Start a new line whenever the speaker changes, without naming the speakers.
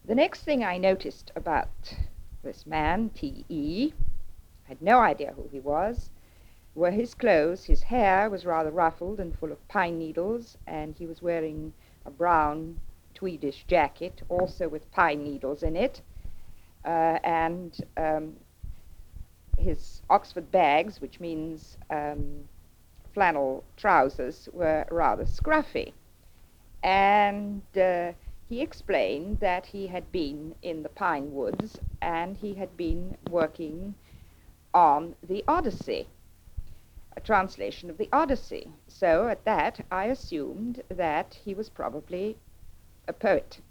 The next thing I noticed about this man, T.E., had no idea who he was, were his clothes. His hair was rather ruffled and full of pine needles, and he was wearing a brown tweedish jacket, also with pine needles in it, and his Oxford bags, which means flannel trousers, were rather scruffy. And he explained that he had been in the pine woods and he had been working on the Odyssey, a translation of the Odyssey. So at that, I assumed that he was probably a poet.